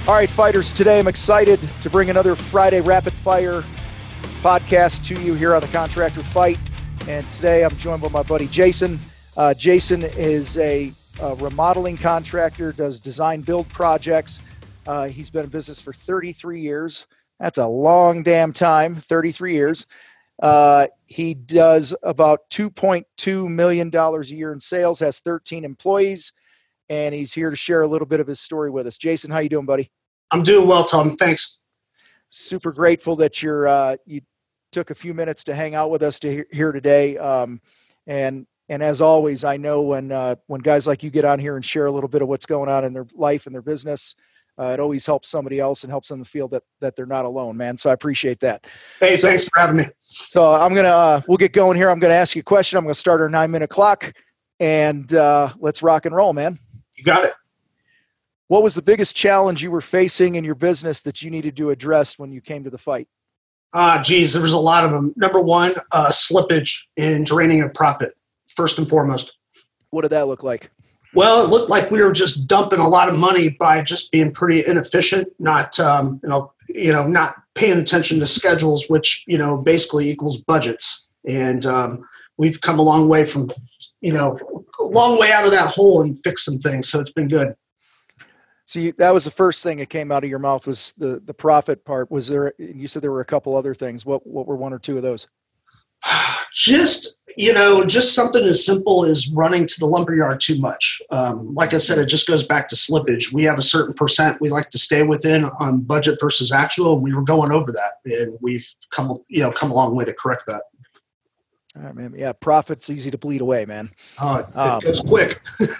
All right, fighters, today I'm excited to bring another Friday Rapid Fire podcast to you here on the Contractor Fight. And today I'm joined by my buddy Jason. Jason is a remodeling contractor, does design build projects. He's been in business for 33 years. That's a long damn time, 33 years. He does about $2.2 million a year in sales, has 13 employees, and he's here to share a little bit of his story with us. Jason, how you doing, buddy? I'm doing well, Tom. Thanks. Super grateful that you took a few minutes to hang out with us here today. And as always, I know when guys like you get on here and share a little bit of what's going on in their life and their business, it always helps somebody else and helps them feel that they're not alone, man. So I appreciate that. Hey, thanks for having me. So we'll get going here. I'm going to ask you a question. I'm going to start our 9-minute clock, and let's rock and roll, man. You got it. What was the biggest challenge you were facing in your business that you needed to address when you came to the fight? There was a lot of them. Number one, slippage in draining of profit, first and foremost. What did that look like? Well, it looked like we were just dumping a lot of money by just being pretty inefficient, not not paying attention to schedules, which basically equals budgets. And we've come a long way from a long way out of that hole and fixed some things. So it's been good. So that was the first thing that came out of your mouth was the profit part. Was there? You said there were a couple other things. What were one or two of those? Just something as simple as running to the lumberyard too much. Like I said, it just goes back to slippage. We have a certain percent we like to stay within on budget versus actual, and we were going over that, and we've come a long way to correct that. All right, man. Yeah, profit's easy to bleed away, man. It goes quick.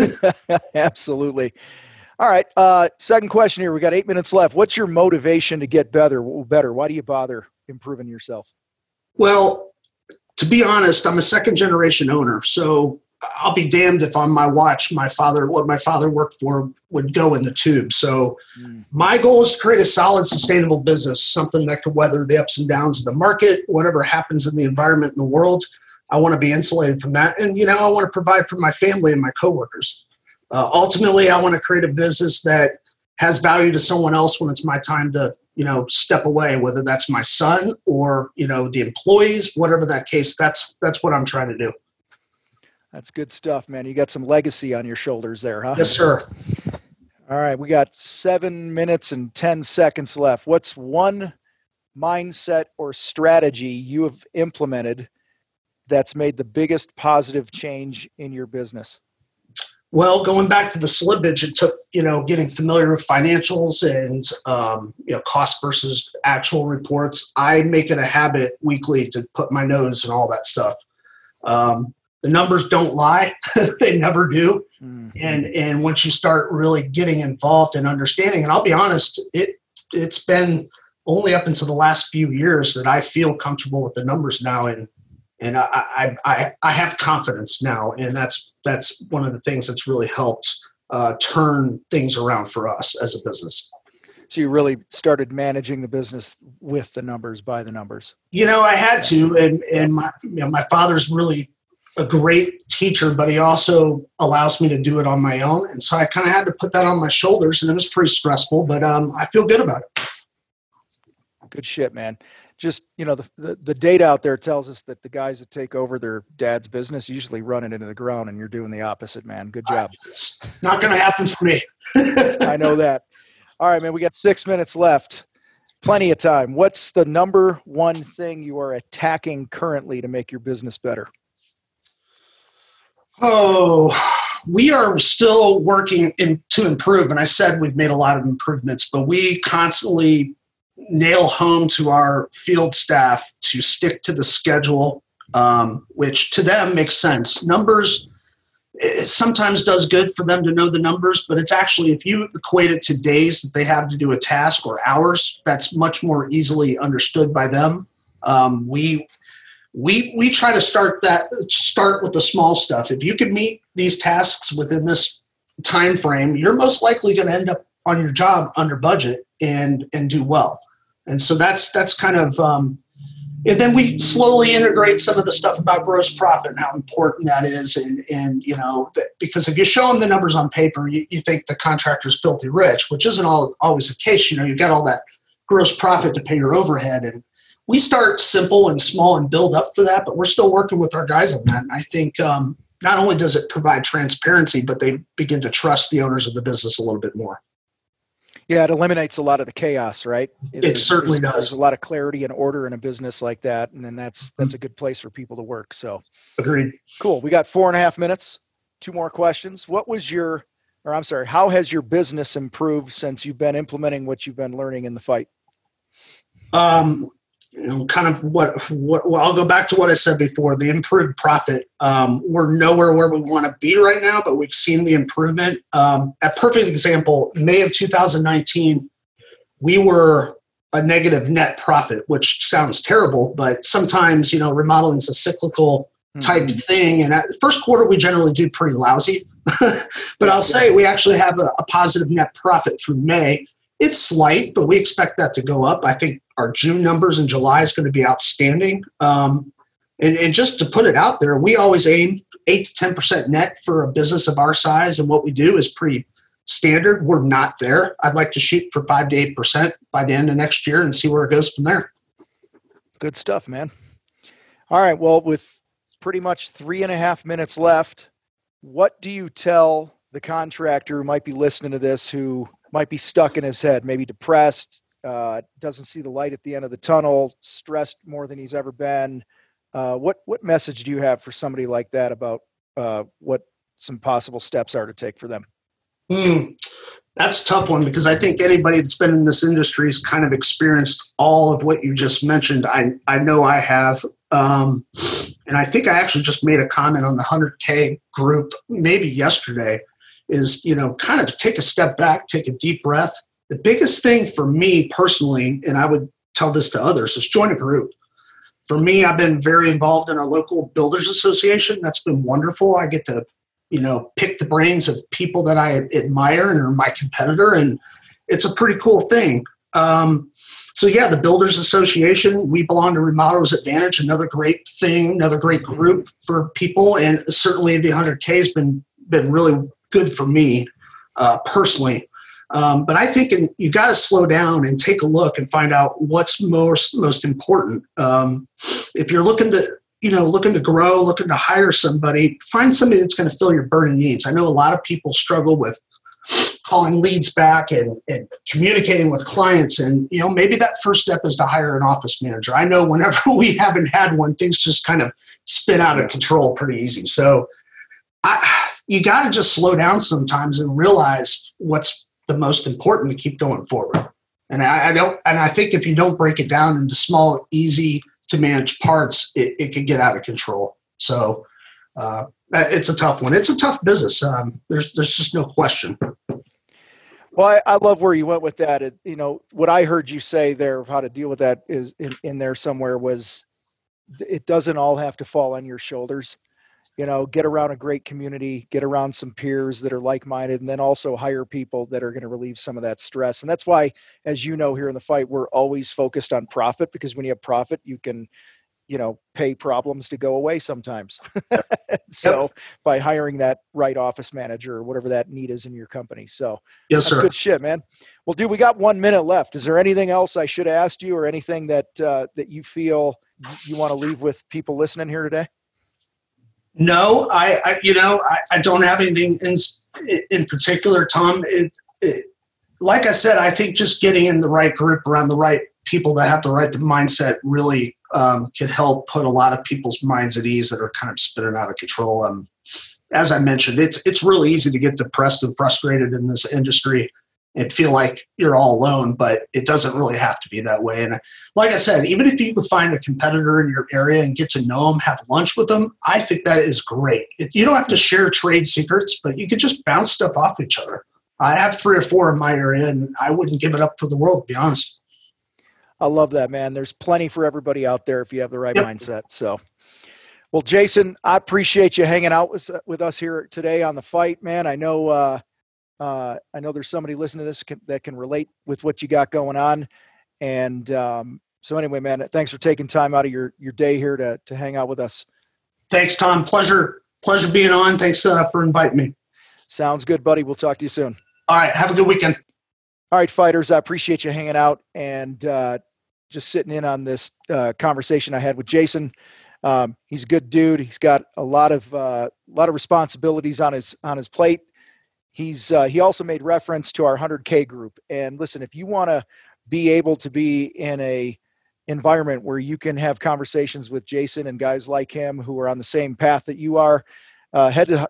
Absolutely. All right. Second question here. We got 8 minutes left. What's your motivation to get better? Why do you bother improving yourself? Well, to be honest, I'm a second generation owner. So I'll be damned if on my watch, what my father worked for would go in the tube. So my goal is to create a solid, sustainable business, something that could weather the ups and downs of the market, whatever happens in the environment in the world. I want to be insulated from that. And, I want to provide for my family and my coworkers. Ultimately, I want to create a business that has value to someone else when it's my time to, step away, whether that's my son or, the employees, whatever that case, that's what I'm trying to do. That's good stuff, man. You got some legacy on your shoulders there, huh? Yes, sir. All right. We got 7 minutes and 10 seconds left. What's one mindset or strategy you have implemented that's made the biggest positive change in your business? Well, going back to the slippage, it took, getting familiar with financials and, cost versus actual reports. I make it a habit weekly to put my nose in all that stuff. The numbers don't lie. They never do. Mm-hmm. And once you start really getting involved and understanding, and I'll be honest, it's been only up until the last few years that I feel comfortable with the numbers now. And I have confidence now, and that's one of the things that's really helped turn things around for us as a business. So you really started managing the business with the numbers, by the numbers. I had to, and my father's really a great teacher, but he also allows me to do it on my own, and so I kind of had to put that on my shoulders, and it was pretty stressful, but I feel good about it. Good shit, man. Just, the data out there tells us that the guys that take over their dad's business usually run it into the ground, and you're doing the opposite, man. Good job. It's not going to happen for me. I know that. All right, man, we got 6 minutes left. Plenty of time. What's the number one thing you are attacking currently to make your business better? Oh, we are still working to improve. And I said we've made a lot of improvements, but we constantly nail home to our field staff to stick to the schedule, which to them makes sense. Numbers, it sometimes does good for them to know the numbers, but it's actually, if you equate it to days that they have to do a task or hours, that's much more easily understood by them. We try to start with the small stuff. If you can meet these tasks within this time frame, you're most likely going to end up on your job under budget and do well. And so that's kind of And then we slowly integrate some of the stuff about gross profit and how important that is. And because if you show them the numbers on paper, you think the contractor's filthy rich, which isn't always the case. You've got all that gross profit to pay your overhead. And we start simple and small and build up for that, but we're still working with our guys on that. And I think not only does it provide transparency, but they begin to trust the owners of the business a little bit more. Yeah, it eliminates a lot of the chaos, right? It certainly does. There's a lot of clarity and order in a business like that, and then that's a good place for people to work. So, agreed. Cool. We got 4.5 minutes. 2 more questions. How has your business improved since you've been implementing what you've been learning in the fight? Kind of what I'll go back to what I said before, the improved profit. We're nowhere where we want to be right now, but we've seen the improvement. A perfect example, May of 2019, we were a negative net profit, which sounds terrible, but sometimes, remodeling is a cyclical type thing. And at the first quarter, we generally do pretty lousy, but I'll say we actually have a positive net profit through May. It's slight, but we expect that to go up. I think our June numbers in July is going to be outstanding. And just to put it out there, we always aim 8 to 10% net for a business of our size. And what we do is pretty standard. We're not there. I'd like to shoot for 5 to 8% by the end of next year and see where it goes from there. Good stuff, man. All right. Well, with pretty much 3.5 minutes left, what do you tell the contractor who might be listening to this, who might be stuck in his head, maybe depressed, doesn't see the light at the end of the tunnel, stressed more than he's ever been? What message do you have for somebody like that about what some possible steps are to take for them? That's a tough one, because I think anybody that's been in this industry has kind of experienced all of what you just mentioned. I know I have. And I think I actually just made a comment on the 100K group maybe yesterday, is, kind of take a step back, take a deep breath. The biggest thing for me personally, and I would tell this to others, is join a group. For me, I've been very involved in our local builders association. That's been wonderful. I get to, pick the brains of people that I admire and are my competitor. And it's a pretty cool thing. So yeah, the Builders Association, we belong to Remodelers Advantage, another great thing, another great group for people. And certainly the 100K has been really good for me personally. But I think you got to slow down and take a look and find out what's most important. If you're looking to grow, looking to hire somebody, find somebody that's going to fill your burning needs. I know a lot of people struggle with calling leads back and communicating with clients. And, maybe that first step is to hire an office manager. I know whenever we haven't had one, things just kind of spin out of control pretty easy. So you got to just slow down sometimes and realize what's the most important to keep going forward. And I think if you don't break it down into small, easy to manage parts, it can get out of control. So it's a tough one. It's a tough business. There's just no question. Well, I love where you went with that. What I heard you say there of how to deal with that is in there somewhere was, it doesn't all have to fall on your shoulders. Get around a great community, get around some peers that are like-minded, and then also hire people that are going to relieve some of that stress. And that's why, as you know, here in the fight, we're always focused on profit, because when you have profit, you can, pay problems to go away sometimes. So by hiring that right office manager or whatever that need is in your company. So yes, that's sir. Good shit, man. Well, dude, we got 1 minute left. Is there anything else I should have asked you, or anything that you feel you want to leave with people listening here today? No, I don't have anything in particular, Tom. Like I said, I think just getting in the right group around the right people that have the right mindset really could help put a lot of people's minds at ease that are kind of spinning out of control. As I mentioned, it's really easy to get depressed and frustrated in this industry and feel like you're all alone, but it doesn't really have to be that way. And like I said, even if you could find a competitor in your area and get to know them, have lunch with them, I think that is great. You don't have to share trade secrets, but you could just bounce stuff off each other. I have 3 or 4 in my area, and I wouldn't give it up for the world, to be honest. I love that, man. There's plenty for everybody out there if you have the right mindset. So, well, Jason, I appreciate you hanging out with us here today on The Fight, man. I know there's somebody listening to this that can relate with what you got going on. And So anyway, man, thanks for taking time out of your day here to hang out with us. Thanks, Tom. Pleasure being on. Thanks for inviting me. Sounds good, buddy. We'll talk to you soon. All right. Have a good weekend. All right, fighters. I appreciate you hanging out and just sitting in on this conversation I had with Jason. He's a good dude. He's got a lot of responsibilities on his plate. He also made reference to our 100K group. And listen, if you want to be able to be in a environment where you can have conversations with Jason and guys like him who are on the same path that you are, head to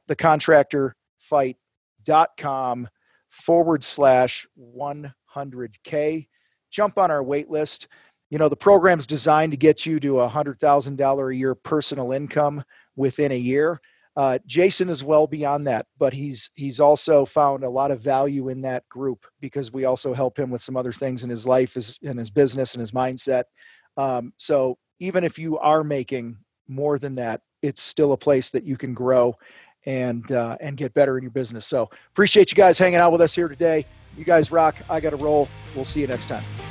thecontractorfight.com/100K. Jump on our wait list. You know, the program's designed to get you to $100,000 a year personal income within a year. Jason is well beyond that, but he's also found a lot of value in that group because we also help him with some other things in his life, in his business and his mindset. So even if you are making more than that, it's still a place that you can grow and get better in your business. So appreciate you guys hanging out with us here today. You guys rock. I got to roll. We'll see you next time.